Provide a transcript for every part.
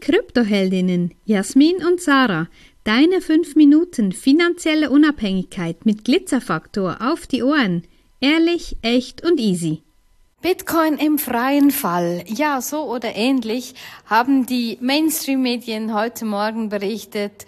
Kryptoheldinnen Jasmin und Sarah. Deine 5 Minuten finanzielle Unabhängigkeit mit Glitzerfaktor auf die Ohren. Ehrlich, echt und easy. Bitcoin im freien Fall. Ja, so oder ähnlich haben die Mainstream-Medien heute Morgen berichtet.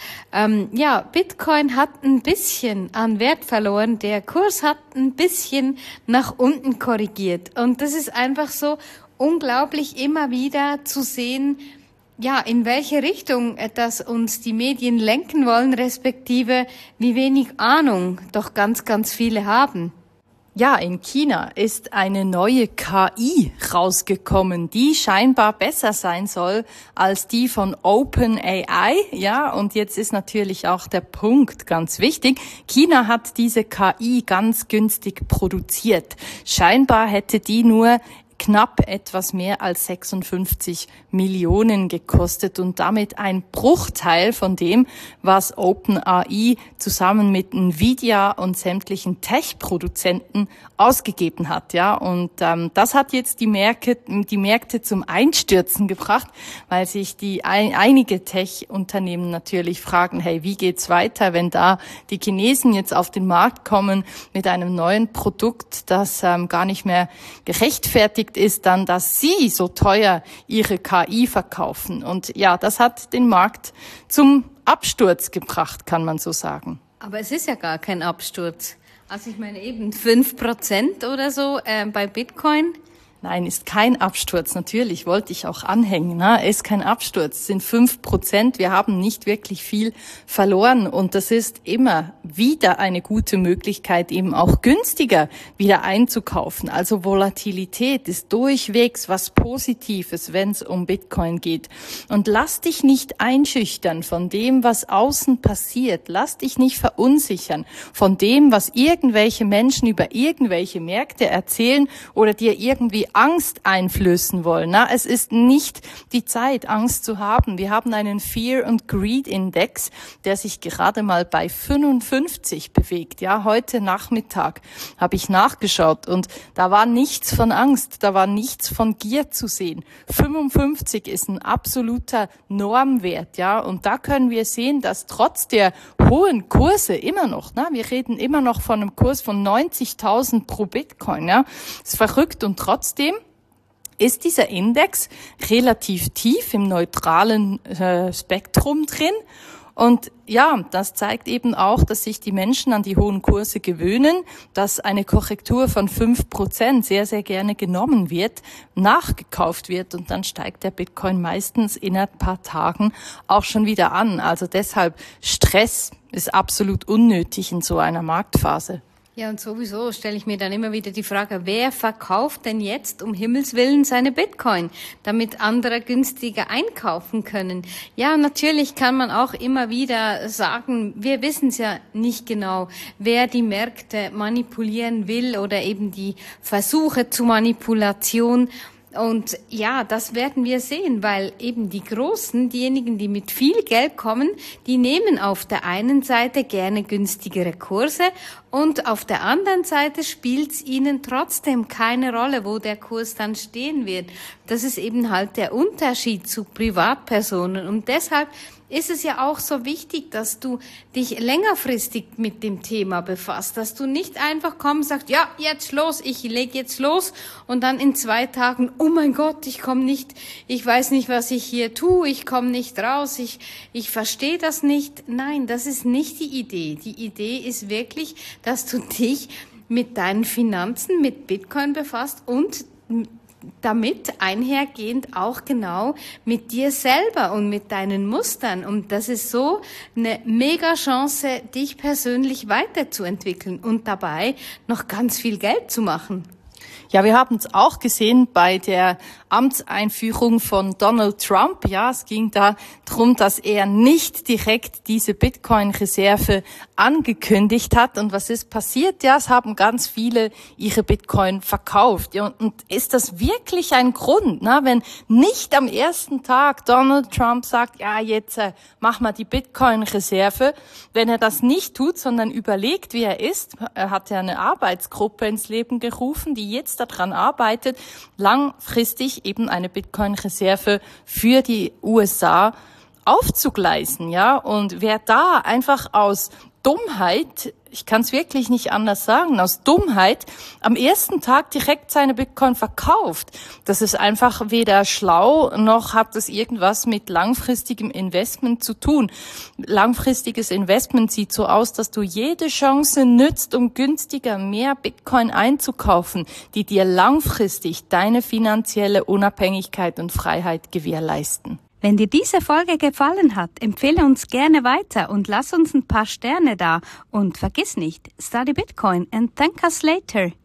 Bitcoin hat ein bisschen an Wert verloren. Der Kurs hat ein bisschen nach unten korrigiert. Und das ist einfach so unglaublich immer wieder zu sehen, ja, in welche Richtung das uns die Medien lenken wollen, respektive wie wenig Ahnung doch ganz, ganz viele haben. Ja, in China ist eine neue KI rausgekommen, die scheinbar besser sein soll als die von OpenAI. Ja, und jetzt ist natürlich auch der Punkt ganz wichtig. China hat diese KI ganz günstig produziert. Scheinbar hätte die nur knapp etwas mehr als 56 Millionen gekostet und damit ein Bruchteil von dem, was OpenAI zusammen mit Nvidia und sämtlichen Tech-Produzenten ausgegeben hat, ja. Und das hat jetzt die Märkte zum Einstürzen gebracht, weil sich einige Tech-Unternehmen natürlich fragen, hey, wie geht's weiter, wenn da die Chinesen jetzt auf den Markt kommen mit einem neuen Produkt, das gar nicht mehr gerechtfertigt ist dann, dass sie so teuer ihre KI verkaufen. Und ja, das hat den Markt zum Absturz gebracht, kann man so sagen. Aber es ist ja gar kein Absturz. Also ich meine eben 5% oder so bei Bitcoin. Nein, ist kein Absturz. Natürlich wollte ich auch anhängen. Ist kein Absturz. Es sind 5%. Wir haben nicht wirklich viel verloren. Und das ist immer wieder eine gute Möglichkeit, eben auch günstiger wieder einzukaufen. Also Volatilität ist durchwegs was Positives, wenn es um Bitcoin geht. Und lass dich nicht einschüchtern von dem, was außen passiert. Lass dich nicht verunsichern von dem, was irgendwelche Menschen über irgendwelche Märkte erzählen oder dir irgendwie Angst einflößen wollen. Es ist nicht die Zeit, Angst zu haben. Wir haben einen Fear- und Greed-Index, der sich gerade mal bei 55 bewegt. Ja, heute Nachmittag habe ich nachgeschaut und da war nichts von Angst, da war nichts von Gier zu sehen. 55 ist ein absoluter Normwert, ja, und da können wir sehen, dass trotz der hohen Kurse immer noch, wir reden immer noch von einem Kurs von 90.000 pro Bitcoin, ja, ist verrückt und trotzdem ist dieser Index relativ tief im neutralen Spektrum drin. Und ja, das zeigt eben auch, dass sich die Menschen an die hohen Kurse gewöhnen, dass eine Korrektur von 5% sehr, sehr gerne genommen wird, nachgekauft wird und dann steigt der Bitcoin meistens in ein paar Tagen auch schon wieder an. Also deshalb Stress ist absolut unnötig in so einer Marktphase. Ja, und sowieso stelle ich mir dann immer wieder die Frage, wer verkauft denn jetzt um Himmels Willen seine Bitcoin, damit andere günstiger einkaufen können? Ja, natürlich kann man auch immer wieder sagen, wir wissen es ja nicht genau, wer die Märkte manipulieren will oder eben die Versuche zur Manipulation. Und ja, das werden wir sehen, weil eben die Großen, diejenigen, die mit viel Geld kommen, die nehmen auf der einen Seite gerne günstigere Kurse und auf der anderen Seite spielt es ihnen trotzdem keine Rolle, wo der Kurs dann stehen wird. Das ist eben halt der Unterschied zu Privatpersonen und deshalb ist es ja auch so wichtig, dass du dich längerfristig mit dem Thema befasst, dass du nicht einfach kommst und sagst, ja, jetzt los, ich lege jetzt los und dann in 2 Tagen, oh mein Gott, ich komme nicht, ich weiß nicht, was ich hier tue, ich komme nicht raus, ich verstehe das nicht. Nein, das ist nicht die Idee. Die Idee ist wirklich, dass du dich mit deinen Finanzen, mit Bitcoin befasst und damit einhergehend auch genau mit dir selber und mit deinen Mustern. Und das ist so eine mega Chance, dich persönlich weiterzuentwickeln und dabei noch ganz viel Geld zu machen. Ja, wir haben es auch gesehen bei der Amtseinführung von Donald Trump. Ja, es ging da darum, dass er nicht direkt diese Bitcoin-Reserve angekündigt hat. Und was ist passiert? Ja, es haben ganz viele ihre Bitcoin verkauft. Ja, und ist das wirklich ein Grund, wenn nicht am ersten Tag Donald Trump sagt, ja, jetzt mach mal die Bitcoin-Reserve, wenn er das nicht tut, sondern überlegt, wie er ist. Er hat ja eine Arbeitsgruppe ins Leben gerufen, die jetzt daran arbeitet, langfristig eben eine Bitcoin-Reserve für die USA aufzugleisen, ja. Und wer da einfach aus Dummheit, ich kann es wirklich nicht anders sagen, aus Dummheit am ersten Tag direkt seine Bitcoin verkauft, das ist einfach weder schlau, noch hat es irgendwas mit langfristigem Investment zu tun. Langfristiges Investment sieht so aus, dass du jede Chance nützt, um günstiger mehr Bitcoin einzukaufen, die dir langfristig deine finanzielle Unabhängigkeit und Freiheit gewährleisten. Wenn dir diese Folge gefallen hat, empfehle uns gerne weiter und lass uns ein paar Sterne da. Und vergiss nicht, study Bitcoin and thank us later.